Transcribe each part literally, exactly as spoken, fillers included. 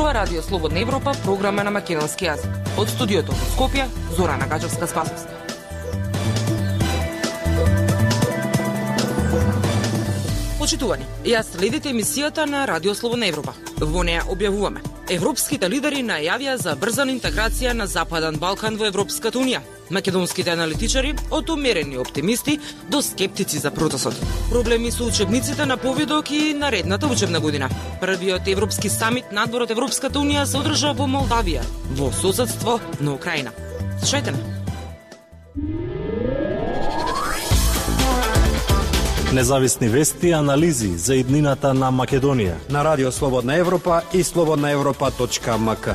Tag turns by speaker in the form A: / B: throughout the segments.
A: зборува Радио Слободна Европа, програма на македонски јазик. Од студиото во Скопје, Зорана Гаџевска-Спасовска. Почитувани, јас следите емисијата на Радио Слободна Европа. Во неја објавуваме: европските лидери најавија за брзана интеграција на Западен Балкан во Европската унија. Македонските аналитичари од умерени оптимисти до скептици за процесот. Проблеми со учебниците на повидок и наредната учебна година. Првиот европски самит надвор од Европската унија се одржа во Молдавија, во соседство на Украина. Слушајте ме.
B: Независни вести и анализи за иднината на Македонија
C: на Радио Слободна Европа и слободна европа точка ем ка.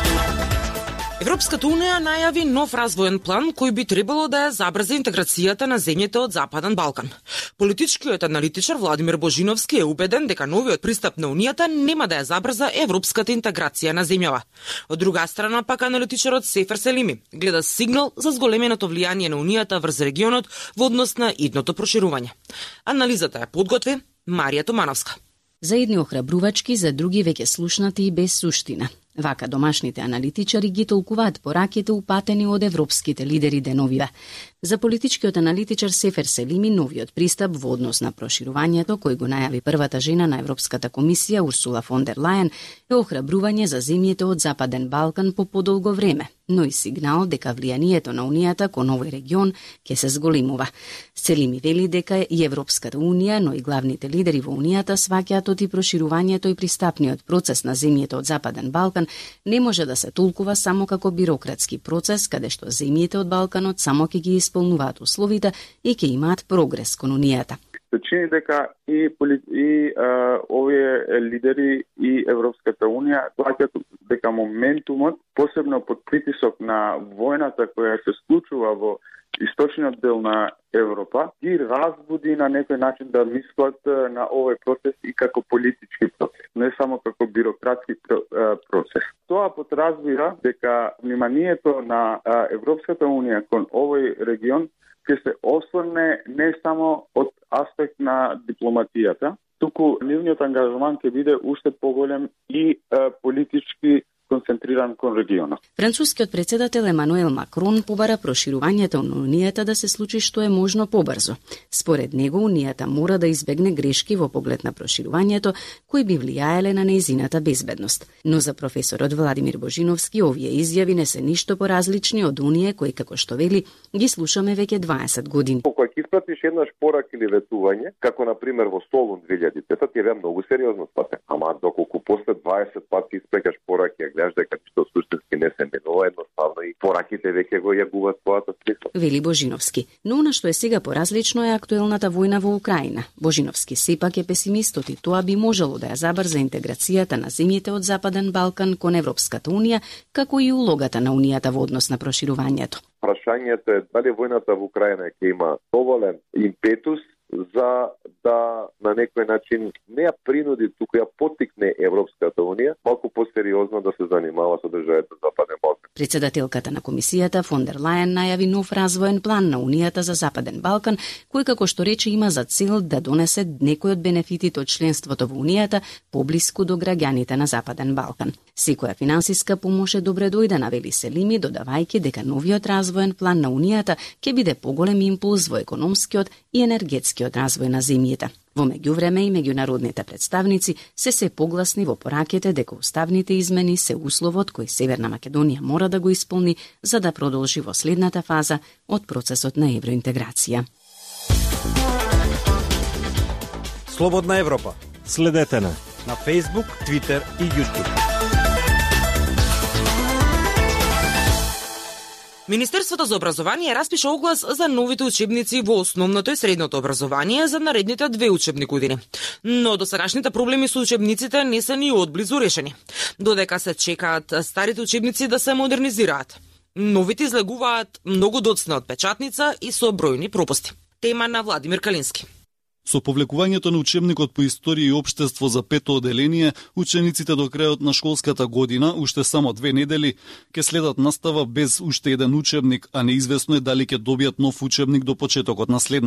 A: Европската унија најави нов развоен план кој би требало да ја забрза интеграцијата на земјите од Западен Балкан. Политичкиот аналитичар Владимир Божиновски е убеден дека новиот пристап на унијата нема да ја забрза европската интеграција на земјава. Од друга страна пак аналитичарот Сефер Селими гледа сигнал за зголеменото влијание на унијата врз регионот во однос на идното проширување. Анализата ја подготви Марија Томановска.
D: За едни охрабрувачки, за други веќе слушнати и без суштина. Вака домашните аналитичари ги толкуваат пораките упатени од европските лидери деновиве. За политичкиот аналитичар Сефер Селими, новиот пристап во однос на проширувањето, кој го најави првата жена на Европската комисија Урсула фон дер Лајен, е охрабрување за земјите од Западен Балкан по подолго време, но и сигнал дека влијанието на унијата кон овој регион ќе се зголемува. Селими вели дека и Европската унија, но и главните лидери во унијата сваќаат оти проширувањето и пристапниот процес на земјите од Западен Балкан не може да се толкува само како бирократски процес, каде што земјите од Балканот само ќе ги исполнуваат условите и ќе имаат прогрес кон унијата.
E: Се чини дека и, и а, овие лидери и Европската унија плаќаат дека моментумот, посебно под притисок на војната која се случува во источниот дел на Европа, ги разбуди на некој начин да мислат на овој процес и како политички процес, не само како бирократски процес. Тоа подразбира дека вниманието на Европската унија кон овој регион ќе се осврне не само од аспект на дипломатијата, туку нивниот ангажман ќе биде уште поголем и политички концентриран кон регионот.
D: Францускиот председател Емануел Макрон побара проширувањето на унијата да се случи што е можно побрзо. Според него унијата мора да избегне грешки во поглед на проширувањето кои би влијаеле на нејзината безбедност. Но за професорот Владимир Божиновски овие изјави не се ништо поразлични од оние кои, како што вели, ги слушаме веќе дваесет години.
F: Кога ќе испратиш еднаш порак или ветување, како на пример во Солун две илјади и пета, ти е многу сериозно свате. Ама доколку после дваесет пати испрекаш порак и гледаш дека што суштински не се менува, едноставно и пораките веќе го јагуваат својата смисла.
D: Вели Божиновски. Но она што е сега поразлично е актуелната војна во Украина. Божиновски сепак е песимистот и тоа би можело да ја забрза интеграцијата на земјите од Западен Балкан кон Европската унија, како и улогата на унијата во однос на проширувањето.
F: Прашањето е дали војната во Украина ќе има доволен импетус за да на некој начин не ја принуди, туку ја поттикне Европската унија малку посериозно да се занимава со државите од Западен Балкан.
D: Председателката на комисијата фон дер Лајен најави нов развоен план на унијата за Западен Балкан, кој како што рече има за цел да донесе некој од бенефитите од членството во унијата поблиску до граѓаните на Западен Балкан. Секоја финансиска помош е добре дојдена, вели Селими, додавајќи дека новиот развоен план на унијата ќе биде поголем импулс во економскиот и енергетскиот развој на земјите. Во меѓувреме и меѓународните представници се се погласни во пораките дека уставните измени се условот кој Северна Македонија мора да го исполни за да продолжи во следната фаза од процесот на евроинтеграција.
C: Слободна Европа.
B: Следете на
C: на Facebook, Twitter и YouTube.
A: Министерството за образование распиша оглас за новите учебници во основното и средното образование за наредните две учебни години. Но досегашните проблеми со учебниците не се ни одблизу решени, додека се чекаат старите учебници да се модернизираат. Новите излегуваат многу доцна од печатница и со бројни пропусти. Тема на Владимир Калински.
G: Со повлекувањето на учебникот по историја и општество за пето оделение, учениците до крајот на школската година, уште само две недели, ќе следат настава без уште еден учебник, а неизвестно е дали ќе добијат нов учебник до почетокот на следната.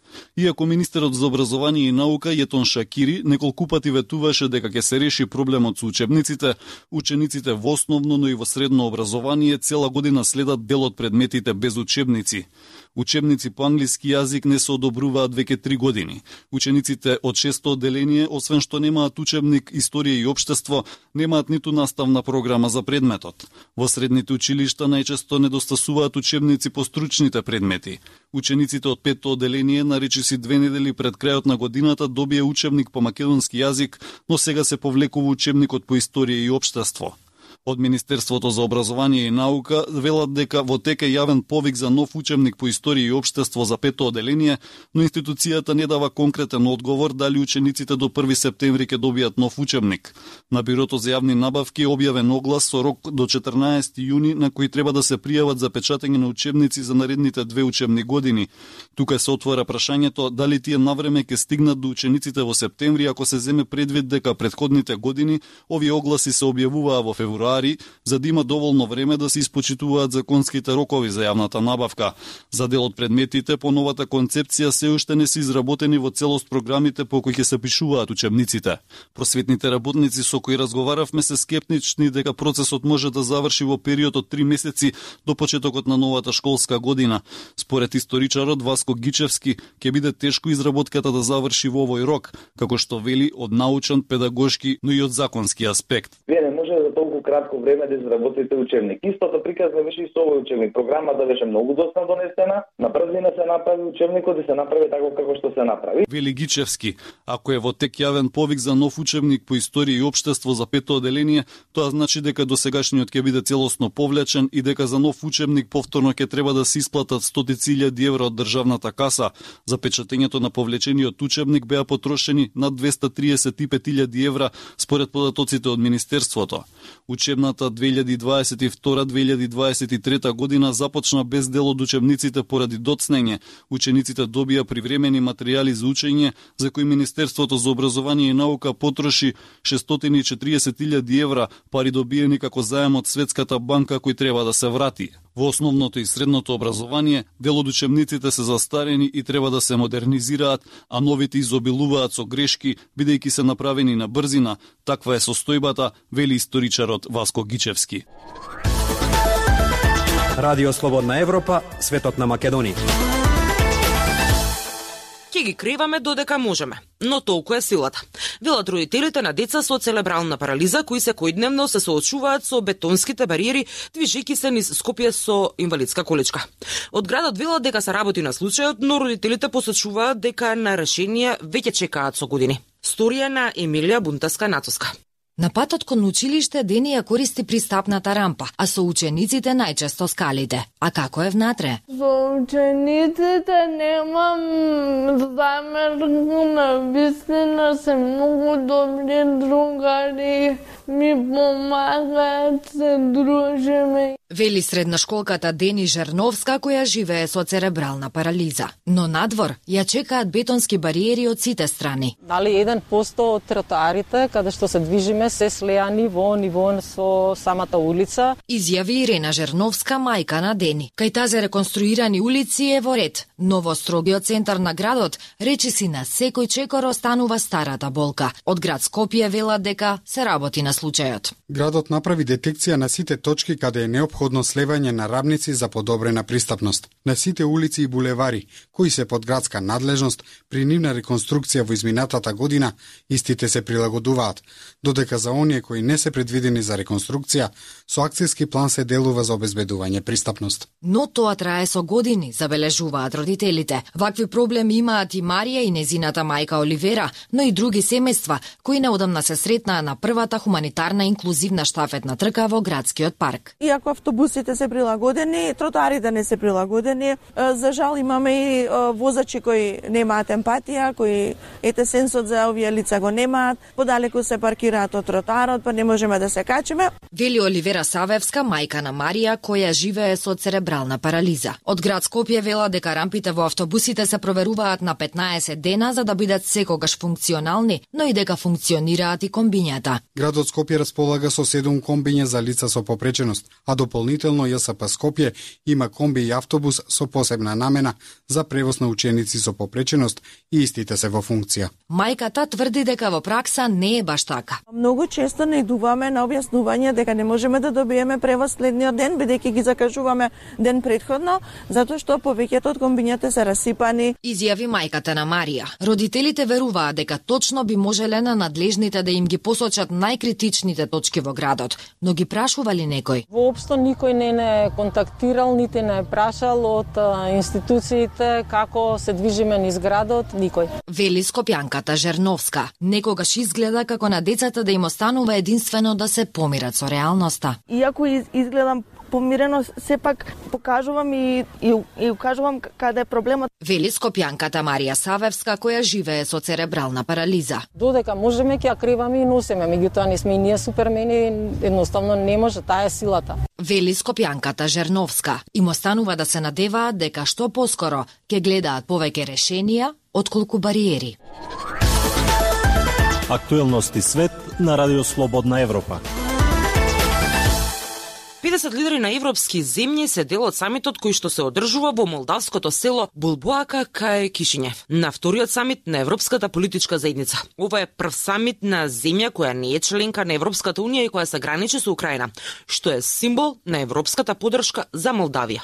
G: Иако министерот за образование и наука Јетон Шакири неколку пати ветуваше дека ќе се реши проблемот со учебниците, учениците во основно, но и во средно образование цела година следат дел од предметите без учебници. Учебници по англиски јазик не се одобруваат веќе три години. Учениците од шесто одделение, освен што немаат учебник Историја и општество, немаат ниту наставна програма за предметот. Во средните училишта најчесто недостасуваат учебници по стручните предмети. Учениците од петто одделение наречиси две недели пред крајот на годината добија учебник по македонски јазик, но сега се повлекува учебникот по Историја и општество. Од Министерството за образование и наука велат дека во тек е јавен повик за нов учебник по Историја и општество за петто одделение, но институцијата не дава конкретен одговор дали учениците до први септември ќе добијат нов учебник. На Бирото за јавни набавки е објавен оглас со рок до четрнаесети јуни на кој треба да се пријават за печатење на учебници за наредните две учебни години. Тука се отвора прашањето дали тие навреме ќе стигнат до учениците во септември ако се земе предвид дека предходните години овие огласи се објавуваа во февруари за да има доволно време да се испочитуваат законските рокови за јавната набавка. За дел од предметите по новата концепција се уште не се изработени во целост програмите по кои ќе се пишуваат учебниците. Просветните работници со кои разговаравме се скептични дека процесот може да заврши во период од три месеци до почетокот на новата школска година. Според историчарот Васко Гичевски, ќе биде тешко изработката да заврши во овој рок, како што вели од научен, педагошки, но и од законски аспект.
H: Вие не може за толку кратко време да изработите учебник. Истото приказна беше и со овој учебник. Програмата беше многу доста донесена, на брзина се направи учебникот и се направи така како што се направи.
G: Вели Гичевски, ако е во тек јавен повик за нов учебник по Историја и општество за петто одделение, тоа значи дека досегашниот ќе биде целосно повлечен и дека за нов учебник повторно ќе треба да се исплатат стотици илјади евра од државната каса. За печатењето на повлечениот учебник беа потрошени над двесте триесет и пет илјади евра според податоците од Министерството. Учебната две илјади дваесет и втора - две илјади дваесет и трета година започна без дел од учебниците поради доцнење. Учениците добија привремени материјали за учење, за кои Министерството за образование и наука потроши шестстотини и четириесет илјади евра, пари добиени како заем од Светската банка кој треба да се врати. Во основното и средното образование, дел од учебниците се застарени и треба да се модернизираат, а новите изобилуваат со грешки, бидејќи се направени на брзина. Таква е состојбата, вели историчарот Васко Гичевски.
C: Радио Слободна Европа, светот на Македонија.
A: Ќе ги креваме додека можеме, но толку е силата. Велат родителите на деца со церебрална парализа кои секојдневно се соочуваат со бетонските бариери, движејќи се низ Скопје со инвалидска количка. Од градот велат дека се работи на случајот, но родителите посочуваат дека на решение веќе чекаат со години. Сторија на Емилија Бунтаска-Нацоска.
I: На патот кон училиште Дени ја користи пристапната рампа, а со учениците најчесто скалите. А како е внатре?
J: Со учениците немам замерку, на вистина се многу добри другари, ми помагаат, се дружиме.
I: Вели средношколката Дени Жерновска која живее со церебрална парализа. Но надвор ја чекаат бетонски бариери од сите страни.
K: Дали еден посто од тротоарите каде што се движиме се слеани во ниво со самата улица.
I: Изјави Ирена Жерновска, мајка на Дени. Кај тази реконструирани улици е во ред, но во строгиот центар на градот речиси на секој чекор останува старата болка. Од град Скопје велат дека се работи на случајот.
L: Градот направи детекција на сите точки каде е неопходно слевање на рамници за подобрена пристапност. На сите улици и булевари, кои се под градска надлежност, при нивна реконструкција во изминатата година, истите се прилагодуваат, додека за оние кои не се предвидени за реконструкција, со акцијски план се делува за обезбедување пристапност.
I: Но тоа трае со години, забележуваат родителите. Вакви проблеми имаат и Марија и незината мајка Оливера, но и други семејства, кои неодамна се сретнаа на првата хуманитарна инклузивна штафетна трка во градскиот парк.
M: Иако автобусите се прилагодени, тротоарите не се прилагодени, за жал имаме и возачи кои немаат емпатија, кои ете сенсот за овие лица го немаат, подалеку се паркираат од тротоарот, па не можеме да се качиме.
I: Вели Оливера Савевска, мајка на Марија, која живее со церебрална парализа. Од град Скопје вела дека рампите во автобусите се проверуваат на петнаесет дена за да бидат секогаш функционални, но и дека функционираат и комбињата.
L: Градот Скопје располага разполага со седум комбиња за лица со попреченост, а дополнително ЈСП Скопје има комби и автобус со посебна намена за превоз на ученици со попреченост и истите се во функција.
I: Мајката тврди дека во пракса не е баш така.
M: Многу често наидуваме на објаснување дека не можеме да добиеме превоз следниот ден, бидејќи ги закажуваме ден претходно, затоа што повеќето од комбињата се расипани.
I: Изјави мајката на Марија. Родителите веруваат дека точно би можеле на надлежните да им ги посочат најкритичните точки во градот, но ги прашува ли некој?
K: Воопшто никој не не контактирал, нити не прашал од а, институциите како се движиме низ градот, никој.
I: Вели скопјанката Жерновска. Некогаш изгледа како на децата да им останува единствено да се помират со реалноста.
M: Иако изгледам помирено, сепак покажувам и, и, и укажувам каде е проблемот.
I: Вели скопјанката Марија Савевска, која живее со церебрална парализа.
K: Додека можеме ќе ја криваме и носиме, меѓутоа не сме и ние супермени, едноставно не може, таа е силата.
I: Вели скопјанката Жерновска. Им останува да се надеваат дека што поскоро ќе гледаат повеќе решенија отколку бариери.
B: Актуелности свет на Радио Слободна Европа.
A: педесет лидери на европски земји се дел од самитот кој што се одржува во молдавското село Булбоака кај Кишињев, на вториот самит на Европската политичка заедница. Ова е прв самит на земја која не е членка на Европската унија и која се граничи со Украина, што е символ на европската поддршка за Молдавија.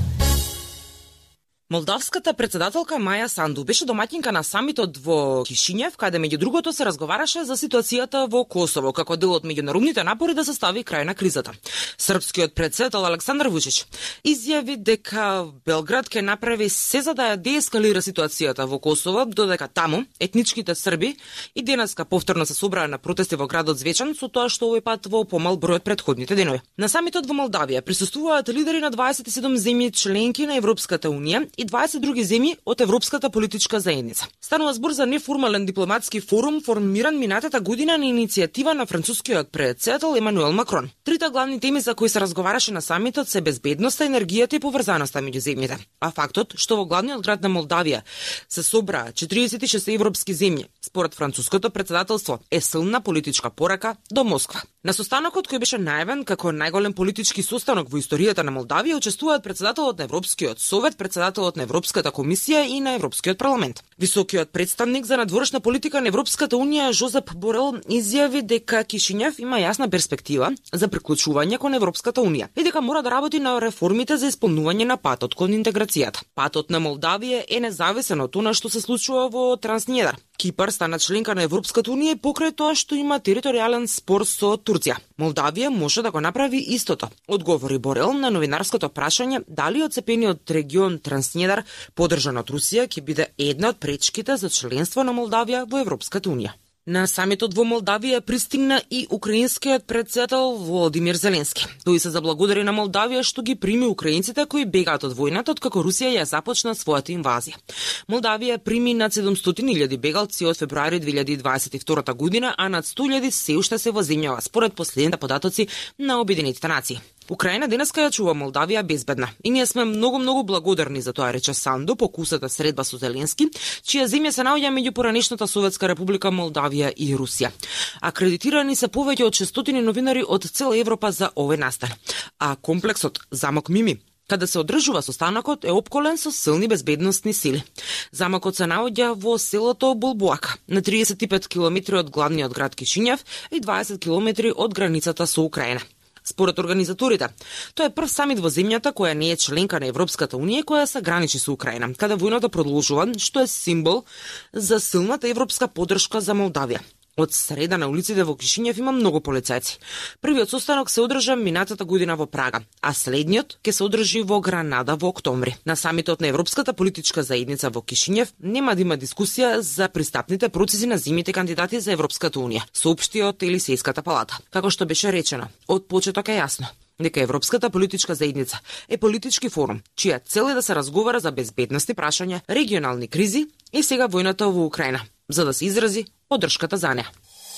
A: Молдавската председателка Маја Санду беше домаќинка на самитот во Кишињев, каде меѓу другото се разговараше за ситуацијата во Косово, како дел од меѓународните напори да се стави крај на кризата. Српскиот председател Александар Вучич изјави дека Белград ќе направи се за да ја деескалира ситуацијата во Косово, додека таму етничките срби и денеска повторно се собраа на протести во градот Звечан, со тоа што овој пат во помал број од претходните денови. На самитот во Молдавија присуствуваат лидери на дваесет и седум земји членки на Европската унија и дваесет други земји од Европската политичка заедница. Станува збор за неформален дипломатски форум формиран минатата година на иницијатива на францускиот председател Емануел Макрон. Трите главни теми за кои се разговараше на самитот се безбедноста, енергијата и поврзаноста меѓу земјите. А фактот што во главниот град на Молдавија се собраа четириесет и шест европски земји, според француското председателство, е силна политичка порака до Москва. На состанокот кој беше најавен како најголем политички состанок во историјата на Молдавија учествуваат председателот на Европскиот совет, председателот на Европската комисија и на Европскиот парламент. Високиот представник за надворешна политика на Европската унија Жозеп Борел изјави дека Кишињев има јасна перспектива за приклучување кон Европската унија и дека мора да работи на реформите за исполнување на патот кон интеграцијата. Патот на Молдавија е независен од она што се случува во Транснедар. Кипар стана членка на Европската унија покрај тоа што има територијален спор со Турција. Молдавија може да го направи истото, одговори Борел на новинарското прашање дали оцепениот регион Транснедар, поддржан од Русија, ќе биде една од пречките за членство на Молдавија во Европската унија. На самитот во Молдавија пристигна и украинскиот председател Володимир Зеленски. Тој се заблагодари на Молдавија што ги прими украинците кои бегаат од војната откако Русија ја започна својата инвазија. Молдавија прими над седумстотини илјади бегалци од февруари две илјади дваесет и втора година, а над сто илјади се уште се во земјава, според последните податоци на Обединетите нации. Украина денеска ја чува Молдавија безбедна и ние сме многу-многу благодарни за тоа, рече Санду по кусата средба со Зеленски, чија земја се наоѓа меѓу поранешната Советска република Молдавија и Русија. Акредитирани се повеќе од шестстотини новинари од цела Европа за овој настан. А комплексот Замок Мими, каде се одржува состанокот, е опколен со силни безбедносни сили. Замокот се наоѓа во селото Булбоака, на триесет и пет километри од главниот град Кишињев и дваесет километри од границата со Украина. Според организаторите, тоа е прв самит во земјата која не е членка на Европската унија која се граничи со Украина, каде војната продолжува, што е символ за силната европска поддршка за Молдавија. Од среда на улиците во Кишињев има многу полицајци. Првиот состанок се одржа минатата година во Прага, а следниот ќе се одржи во Гранада во октомври. На самитот на Европската политичка заедница во Кишињев нема да има дискусија за пристапните процеси на земјите кандидати за Европската унија, соопшти од Елисејската палата. Како што беше речено, од почеток е јасно дека Европската политичка заедница е политички форум, чија цел е да се разговара за безбедности прашања, регионални кризи и сега војната во Украина, за да се изрази поддршката за неа.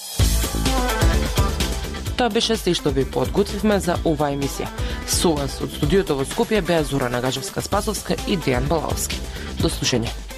A: Тоа беше се што ви подготвивме за оваа емисија. Со вас од студиото во Скопје беа Зора Нагажевска-Спасовска и Дејан Балаовски. До слушање.